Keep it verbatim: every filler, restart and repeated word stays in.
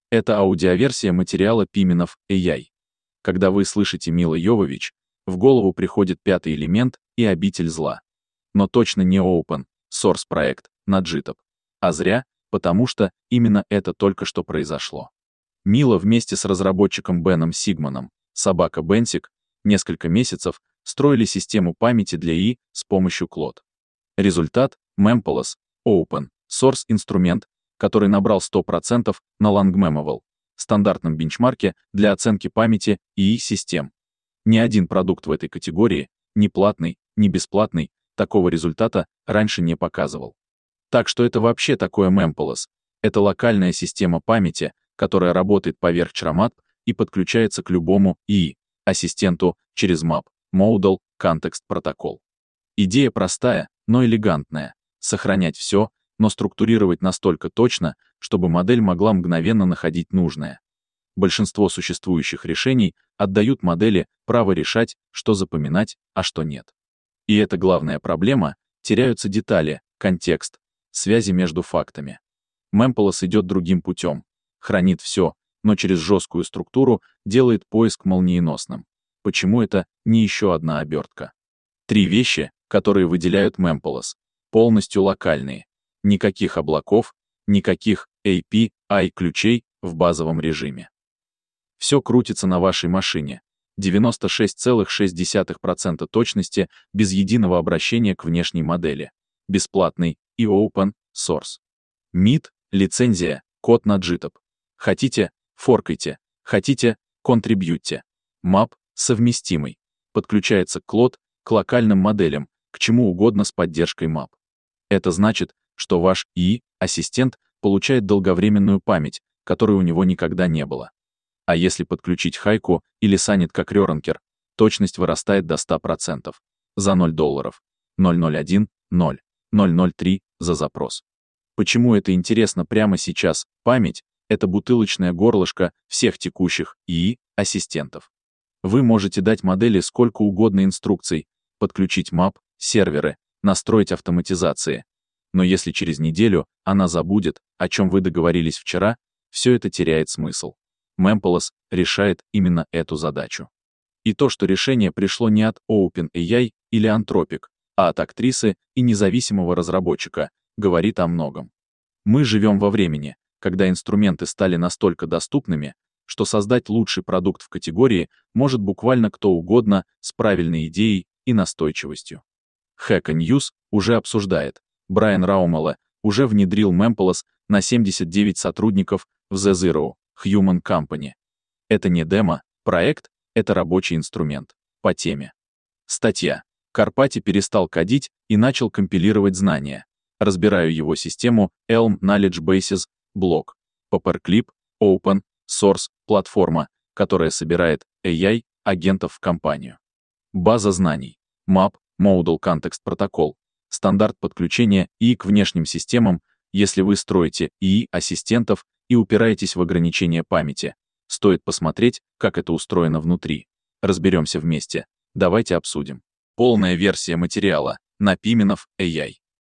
Это аудиоверсия материала Пименов эй ай. Когда вы слышите Мила Йовович, в голову приходит пятый элемент и обитель зла. Но точно не open source проект на джитоп. А зря, потому что именно это только что произошло. Мила вместе с разработчиком Беном Сигманом, собака Бенсик, несколько месяцев строили систему памяти для ИИ с помощью Claude. Результат — Mempolis, open source инструмент, который набрал сто процентов на Langmemoval, стандартном бенчмарке для оценки памяти ИИ-систем. Ни один продукт в этой категории, ни платный, ни бесплатный, такого результата раньше не показывал. Так что это вообще такое Mempolis? Это локальная система памяти, которая работает поверх Chromat и подключается к любому ИИ-ассистенту через мэп, Modal Context Protocol. Идея простая, но элегантная. Сохранять все, но структурировать настолько точно, чтобы модель могла мгновенно находить нужное. Большинство существующих решений отдают модели право решать, что запоминать, а что нет. И это главная проблема, теряются детали, контекст, связи между фактами. Mempolis идет другим путем. Хранит все, но через жесткую структуру делает поиск молниеносным. Почему это не еще одна обертка? Три вещи, которые выделяют Mempolis. Полностью локальные. Никаких облаков, никаких эй пи ай-ключей в базовом режиме. Все крутится на вашей машине. девяносто шесть целых шесть десятых процента точности без единого обращения к внешней модели. Бесплатный и open source. мид, лицензия, код на джитоп. Хотите — форкайте. Хотите — контрибьютьте. мэп совместимый. Подключается к Claude, к локальным моделям, к чему угодно с поддержкой мэп. Это значит, что ваш ИИ-ассистент получает долговременную память, которой у него никогда не было. А если подключить Хайку или Санит как Рёранкер, точность вырастает до ста процентов. За ноль долларов. ноль ноль один, ноль, ноль ноль три за запрос. Почему это интересно прямо сейчас? Память — это бутылочное горлышко всех текущих ИИ-ассистентов. Вы можете дать модели сколько угодно инструкций, подключить мэп, серверы, настроить автоматизации. Но если через неделю она забудет, о чем вы договорились вчера, все это теряет смысл. Mempolis решает именно эту задачу. И то, что решение пришло не от OpenAI или Anthropic, а от актрисы и независимого разработчика, говорит о многом. Мы живем во времени, когда инструменты стали настолько доступными, что создать лучший продукт в категории может буквально кто угодно с правильной идеей и настойчивостью. Hacker News уже обсуждает. Брайан Раумеле уже внедрил Mempolis на семьдесят девять сотрудников в The Zero Human Company. Это не демо-проект, это рабочий инструмент. По теме. Статья. Карпати перестал кодить и начал компилировать знания. Разбираю его систему Elm Knowledge Bases, блок. Paperclip, Open Source, платформа, которая собирает эй ай-агентов в компанию. База знаний. мэп, Modal Context Protocol. Стандарт подключения ИИ к внешним системам, если вы строите ИИ-ассистентов и упираетесь в ограничение памяти. Стоит посмотреть, как это устроено внутри. Разберемся вместе. Давайте обсудим. Полная версия материала на Пименов эй ай.